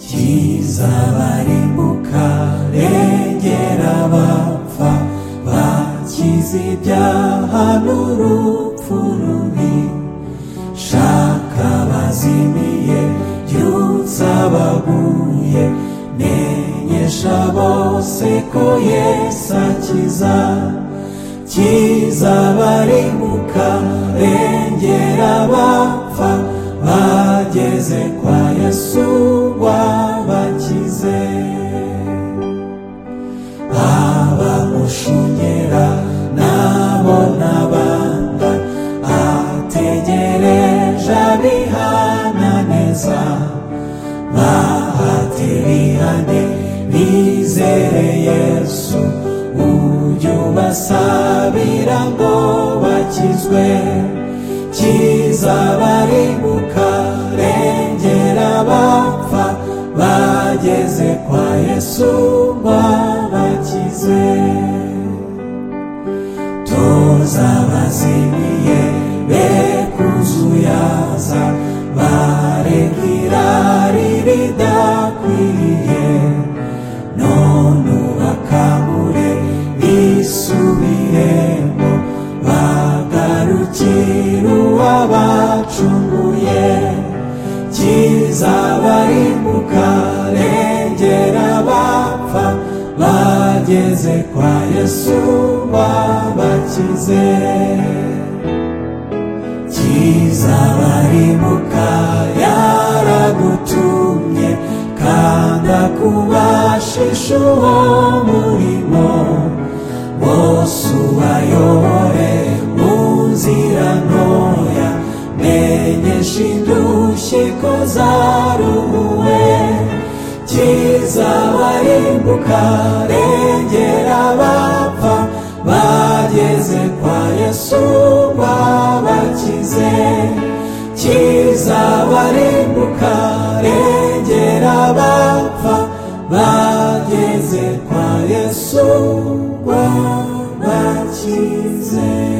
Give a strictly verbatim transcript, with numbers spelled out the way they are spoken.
kizabarimbuka rengera abapfa bakize ibyaha n'urupfu rubi. Shaka bazimiye byutsa abaguye, menyesha bose ko Yesu akiza. Kizabarimbuka rengera abapfa bageze kwa Yesu wabakize. Abamushungera nabo n'abanga ategereje abihana neza, bahatirihane bizere Yesu, ujye ubasabira ngo bakizwe. Kizabarimbuka rengera abapfa bageze kwa Yesu wabakize. Toza abazimiye be kuzuyaza, bareka irari ridakwiriye, none ubakangure bisubiremo, bagarukire uwabacunguye. Kizabarimbuka rengera abapfa bageze kwa Yesu wabakize. Kizabarimbuka yaragutumye kandi akubashisha uwo murimo, bose ubayobore mu nzira ntoya, menyesha indushyi ko zaruhuwe. Kizabarimbuka rengera abapfa bageze kwa Yesu wabakize. Kizabarimbuka rengera abapfa bageze kwa Yesu wabakize.